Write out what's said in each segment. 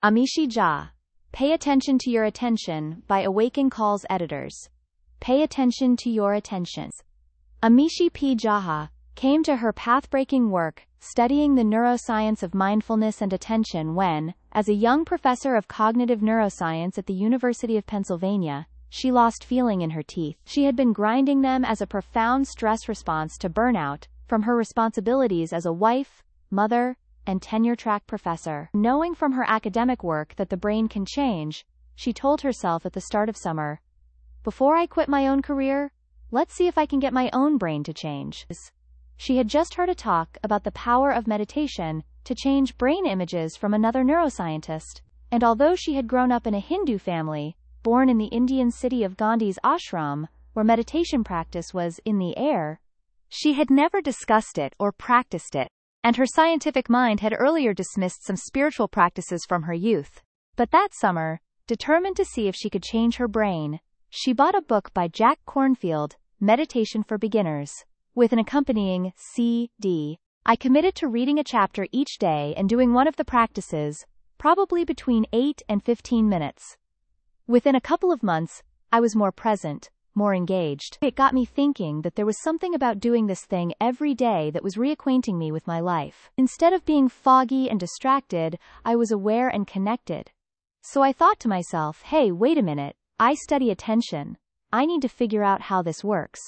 Amishi Jha. Pay Attention to Your Attention by Awaken Calls editors. Pay attention to your attentions. Amishi P. Jha came to her path-breaking work, studying the neuroscience of mindfulness and attention when, as a young professor of cognitive neuroscience at the University of Pennsylvania, she lost feeling in her teeth. She had been grinding them as a profound stress response to burnout, from her responsibilities as a wife, mother, and tenure-track professor. Knowing from her academic work that the brain can change, she told herself at the start of summer, "Before I quit my own career, let's see if I can get my own brain to change." She had just heard a talk about the power of meditation to change brain images from another neuroscientist, and although she had grown up in a Hindu family, born in the Indian city of Gandhi's ashram, where meditation practice was in the air, she had never discussed it or practiced it, and her scientific mind had earlier dismissed some spiritual practices from her youth. But that summer, determined to see if she could change her brain, she bought a book by Jack Kornfield, Meditation for Beginners, with an accompanying CD. I committed to reading a chapter each day and doing one of the practices, probably between 8 and 15 minutes. Within a couple of months, I was more present, more engaged. It got me thinking that there was something about doing this thing every day that was reacquainting me with my life. Instead of being foggy and distracted, I was aware and connected. So I thought to myself, hey, wait a minute, I study attention. I need to figure out how this works.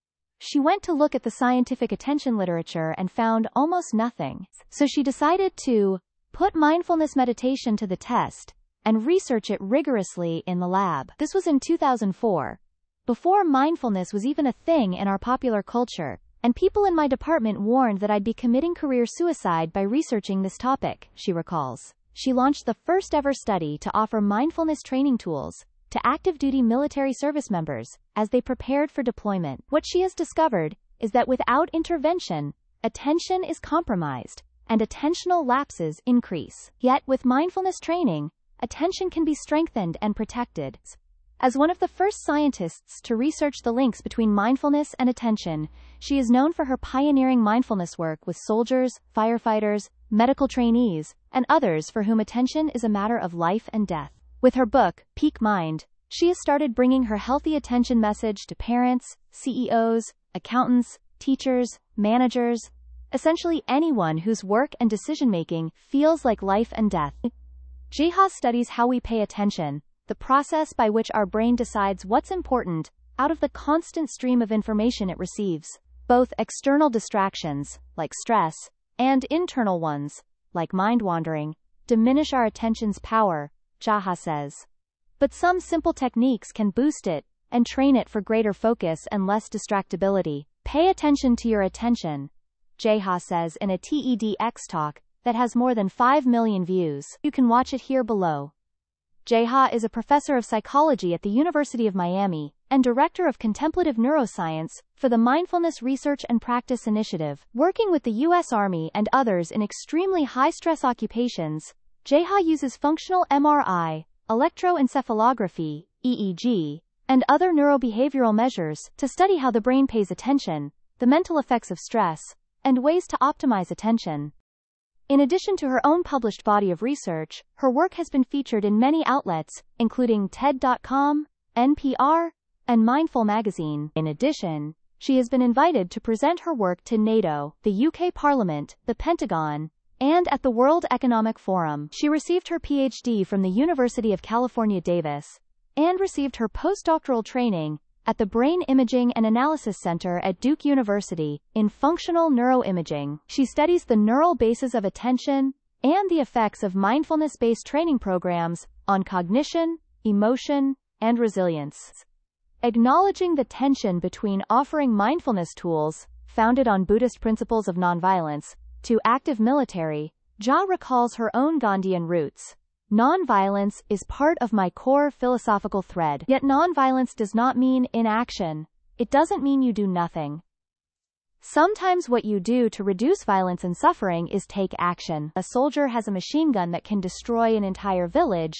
She went to look at the scientific attention literature and found almost nothing. So she decided to put mindfulness meditation to the test and research it rigorously in the lab. This was in 2004. Before mindfulness was even a thing in our popular culture, and people in my department warned that I'd be committing career suicide by researching this topic, she recalls. She launched the first ever study to offer mindfulness training tools to active duty military service members as they prepared for deployment. What she has discovered is that without intervention, attention is compromised and attentional lapses increase. Yet with mindfulness training, attention can be strengthened and protected. As one of the first scientists to research the links between mindfulness and attention, she is known for her pioneering mindfulness work with soldiers, firefighters, medical trainees, and others for whom attention is a matter of life and death. With her book, Peak Mind, she has started bringing her healthy attention message to parents, CEOs, accountants, teachers, managers, essentially anyone whose work and decision-making feels like life and death. Jha studies how we pay attention, the process by which our brain decides what's important out of the constant stream of information it receives. Both external distractions, like stress, and internal ones, like mind-wandering, diminish our attention's power, Jha says. But some simple techniques can boost it and train it for greater focus and less distractibility. Pay attention to your attention, Jha says in a TEDx talk that has more than 5 million views. You can watch it here below. Jha is a professor of psychology at the University of Miami and director of contemplative neuroscience for the Mindfulness Research and Practice Initiative. Working with the U.S. Army and others in extremely high-stress occupations, Jha uses functional MRI, electroencephalography, EEG, and other neurobehavioral measures to study how the brain pays attention, the mental effects of stress, and ways to optimize attention. In addition to her own published body of research, her work has been featured in many outlets, including TED.com, NPR, and Mindful magazine. In addition, she has been invited to present her work to NATO, the UK Parliament, the Pentagon, and at the World Economic Forum. She received her PhD from the University of California, Davis, and received her postdoctoral training at the Brain Imaging and Analysis Center at Duke University in functional neuroimaging. She studies the neural bases of attention and the effects of mindfulness-based training programs on cognition, emotion, and resilience. Acknowledging the tension between offering mindfulness tools, founded on Buddhist principles of nonviolence, to active military, Jha recalls her own Gandhian roots. Nonviolence is part of my core philosophical thread. Yet nonviolence does not mean inaction. It doesn't mean you do nothing. Sometimes what you do to reduce violence and suffering is take action. A soldier has a machine gun that can destroy an entire village.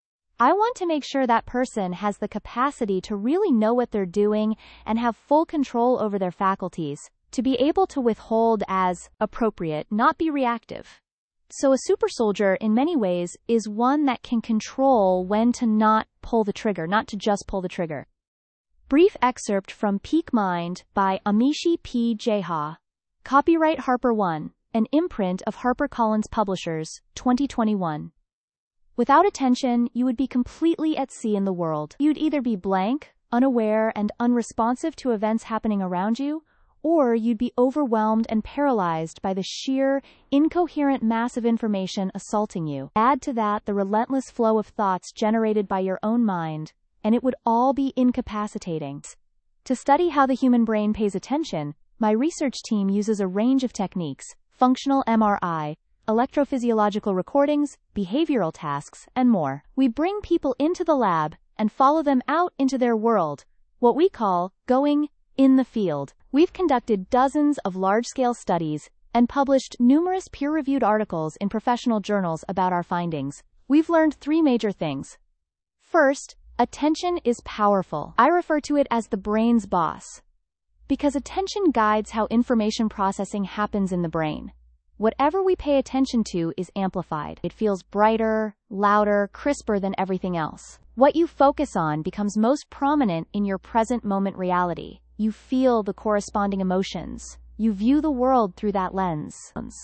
I want to make sure that person has the capacity to really know what they're doing and have full control over their faculties, to be able to withhold as appropriate, not be reactive. So a super soldier, in many ways, is one that can control when to not pull the trigger, not to just pull the trigger. Brief excerpt from Peak Mind by Amishi P. Jha. Copyright Harper 1, an imprint of HarperCollins Publishers, 2021. Without attention, you would be completely at sea in the world. You'd either be blank, unaware, and unresponsive to events happening around you, or you'd be overwhelmed and paralyzed by the sheer, incoherent mass of information assaulting you. Add to that the relentless flow of thoughts generated by your own mind, and it would all be incapacitating. To study how the human brain pays attention, my research team uses a range of techniques: functional MRI, electrophysiological recordings, behavioral tasks, and more. We bring people into the lab and follow them out into their world, what we call going in the field. We've conducted dozens of large-scale studies and published numerous peer-reviewed articles in professional journals about our findings. We've learned 3 major things. First, attention is powerful. I refer to it as the brain's boss, because attention guides how information processing happens in the brain. Whatever we pay attention to is amplified. It feels brighter, louder, crisper than everything else. What you focus on becomes most prominent in your present moment reality. You feel the corresponding emotions. You view the world through that lens.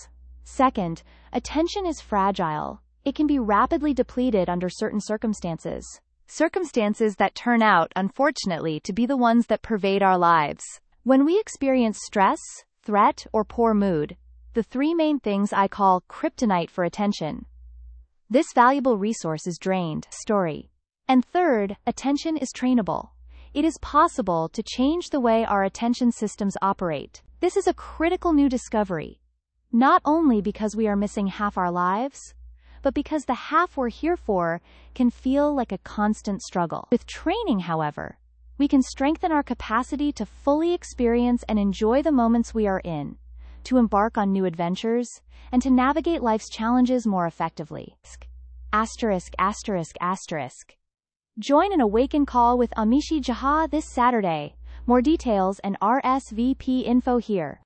Second, attention is fragile. It can be rapidly depleted under certain circumstances. Circumstances that turn out, unfortunately, to be the ones that pervade our lives. When we experience stress, threat, or poor mood, the 3 main things I call kryptonite for attention. This valuable resource is drained. Story. And third, attention is trainable. It is possible to change the way our attention systems operate. This is a critical new discovery, not only because we are missing half our lives, but because the half we're here for can feel like a constant struggle. With training, however, we can strengthen our capacity to fully experience and enjoy the moments we are in, to embark on new adventures, and to navigate life's challenges more effectively. Asterisk, asterisk, asterisk. Join an Awaken call with Amishi Jha this Saturday. More details and RSVP info here.